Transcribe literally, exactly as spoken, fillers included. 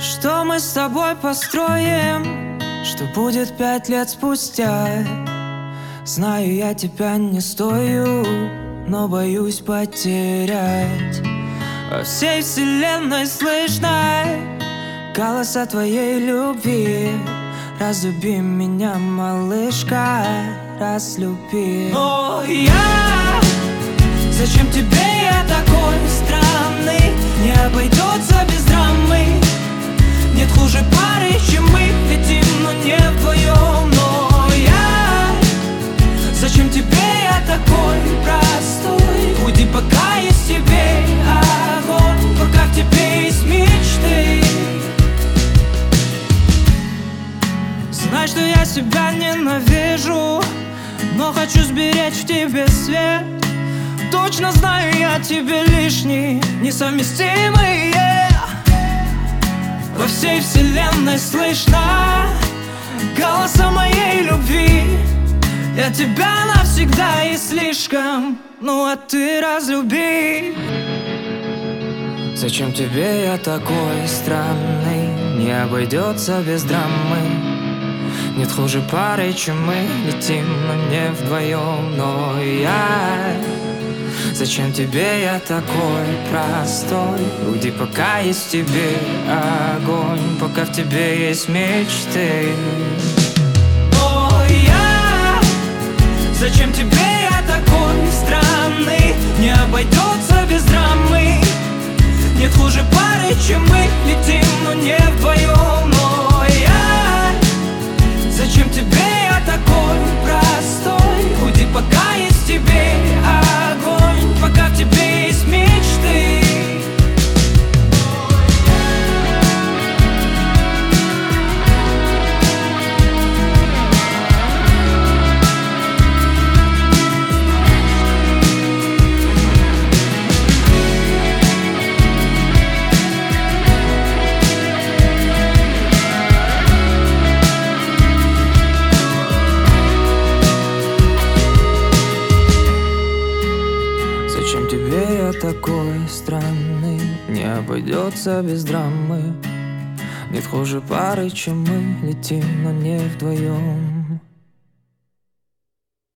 Что мы с тобой построим, что будет пять лет спустя? Знаю, я тебя не стою, но боюсь потерять. Во всей вселенной слышно голоса твоей любви. Разлюби меня, малышка, разлюби. Но я, зачем тебе я такой странный? Не обойдется без драмы. Нет хуже пары, чем мы летим, но не вдвоем. Но я, зачем тебе я такой простой? Уйди, пока есть тебе огонь, пока в тебе есть мечты. Знай, что я себя ненавижу, но хочу сберечь в тебе свет. Точно знаю, я тебе лишний, несовместимый, yeah. Во всей вселенной слышно голоса моей любви. Я тебя навсегда и слишком, ну а ты разлюби. Зачем тебе я такой странный? Не обойдется без драмы. Нет хуже пары, чем мы летим, но не вдвоем. Но я, зачем тебе я такой простой? Уйди, пока есть в тебе огонь, пока в тебе есть мечты. Но я, зачем тебе я такой странный? Не обойдется без драмы. Нет хуже пары, чем мы летим, но не вдвоем. Но я, зачем тебе я такой простой? Уйди, пока есть в тебе огонь, пока в тебе есть мечты. Зачем тебе я такой странный? Не обойдется без драмы. Нет хуже пары, чем мы летим, но не вдвоем.